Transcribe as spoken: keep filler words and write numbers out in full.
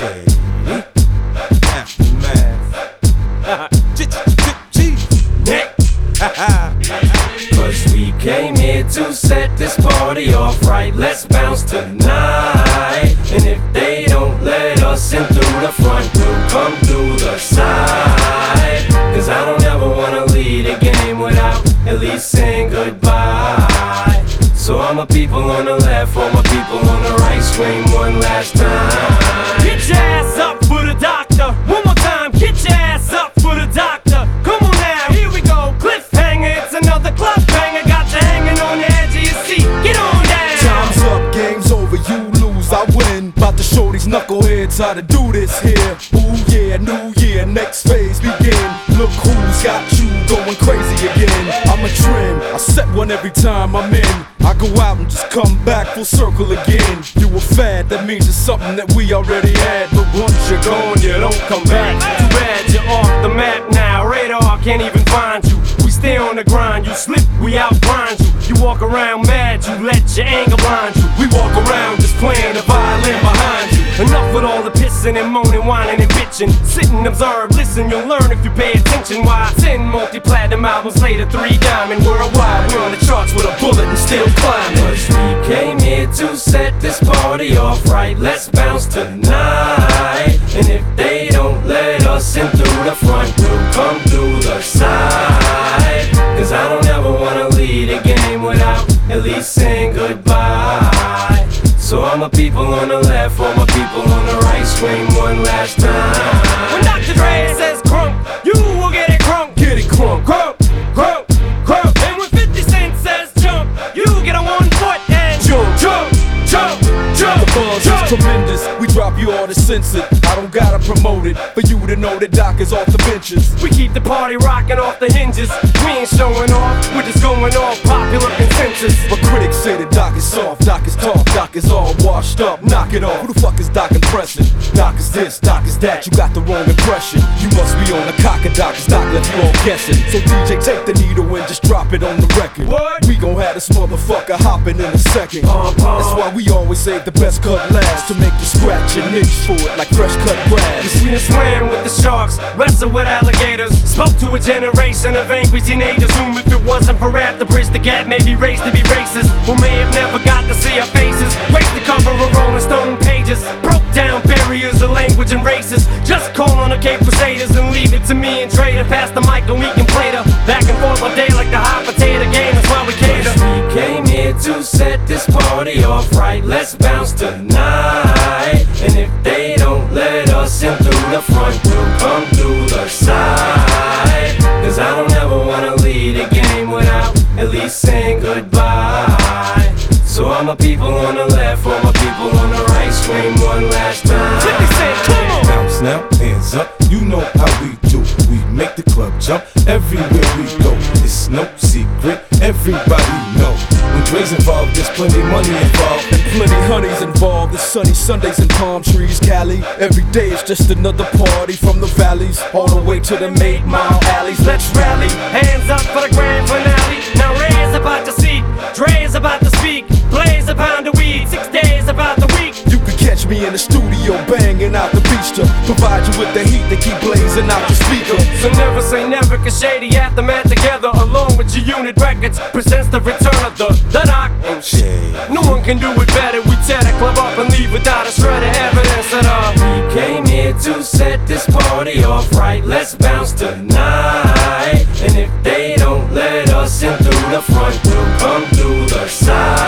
shady aftermath. Nick. Cause we came here to set this party off right. Let's bounce tonight. And if they don't let us in through the front, we'll come through the side. Cause I don't ever wanna lead a game without at least saying goodbye. So all my people on the left, all my people on the right, scream one last time. Get your ass up for the doctor. One more time, get your ass up for the doctor. Come on now, here we go. Cliffhanger, it's another club banger. Got you hanging on the edge of your seat. Get on down. Time's up, game's over, you lose, I win. About to show these knuckleheads how to do this here. Ooh yeah, new year, next phase begin. Look who's got you going crazy again. I'm a trend, I set one every time I'm in. I go out and just come back full circle again. You a fad, that means it's something that we already had. But once you're gone, you don't come back. Too bad you're off the map now. Radar can't even find you. We stay on the grind, you slip, we outgrind you. You walk around mad, you let your anger blind you. We walk around just playing the violin behind you. Enough with all the pissing and moaning, whining and bitching. Sit and observe, listen, you'll learn if you pay attention. Why ten multi-platinum albums later, three diamond worldwide. We're on the charts with a bullet and still climbing. Cause we came here to set this party off right. Let's bounce tonight. And if they don't let us in through the front, we'll come through the side. Cause I don't ever wanna lead a game without at least saying goodbye. So all my people on the left, all my people on the right, scream one last time. When Doctor Dre says crunk, you will get it crunk. Get it crunk, Crunk, crunk, crunk. And when fifty Cent says jump, you get on one foot and jump, jump, jump, jump. the buzz jump. is tremendous. We drop you all to censored. I don't gotta promote it for you to know that Doc is off the benches. We keep the party rocking off the hinges. We ain't showing off, we're just going off popular consensus. But critics say that Doc is soft, Doc is tough, Doc is all washed up. Knock it off. Who the fuck is Doc impressing? Doc is this, Doc is that. You got the wrong impression. You must be on the cock of Doc, cause Doc left you all guessing. So D J, take the needle and just drop it on the record. What? We gon' have this motherfucker hopping in a second. Uh, uh. That's why we always save the best cut last, to make you scratch and itch for it like fresh cut grass. We done swam with the sharks, wrestled with alligators. Spoke to a generation of angry teenagers whom if it wasn't for rap to bridge the gap, maybe raised to be racist, who may have never got to see our faces. Graced the cover of Rolling Stone pages, broke down barriers of language and races. Just call on the Cape Crusaders and leave it to me and Trey to pass the mic and we can play the back and forth all day like the hot potato game. That's why we cater. We came here to set this party off right. Let's bounce tonight. And if they don't let us in through the front, we'll come through the side. Cause I don't ever wanna lead a game without at least saying goodbye. So all my people on the left, all my people on the right, scream one last time. fifty Cent, come on! Bounce now, hands up, you know how we do. We make the club jump everywhere we go. It's no secret, everybody know. When Dre's involved, there's plenty money involved. And plenty honeys involved. It's sunny Sundays and palm trees, Cali. Every day is just another party from the valleys all the way to the eight mile alleys. Let's rally, hands up for the grand finale. Now Ray's about to see, Dre's about to speak. Blaze a pound of weed, six days about the week. You can catch me in the studio banging out the beach to provide you with the heat to keep blazing out your speaker. So never say never, cause Shady Aftermath together along with your unit records presents the return of the, the Doc and shit. No one can do it better. We tear the club up and leave without a shred of evidence that uh We came here to set this party off right. Let's bounce tonight. And if they don't let us in through the front, we'll come through the side.